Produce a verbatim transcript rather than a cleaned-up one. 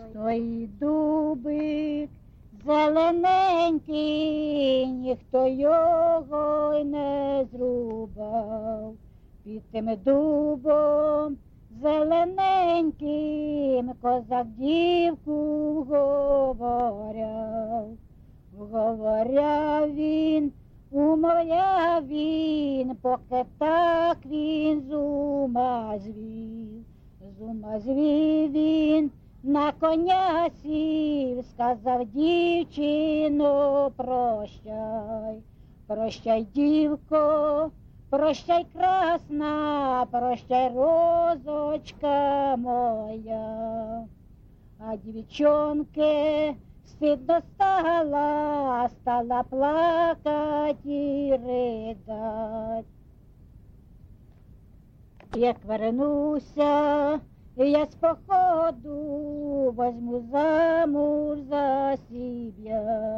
Той дубик зелененький, ніхто його й не зрубав. Під тим дубом зелененьким козак дівку вговоряв. Вговоряв він, умовляв він, поки так він з ума звів. З ума звів він, на коня сів, сказав: дівчино, прощай. Прощай, дівко, прощай, красна, прощай, розочка моя. А дівчонке стидно стала, стала плакать і ридать. Як вернуся я з походу, возьму замуж за сіб'я.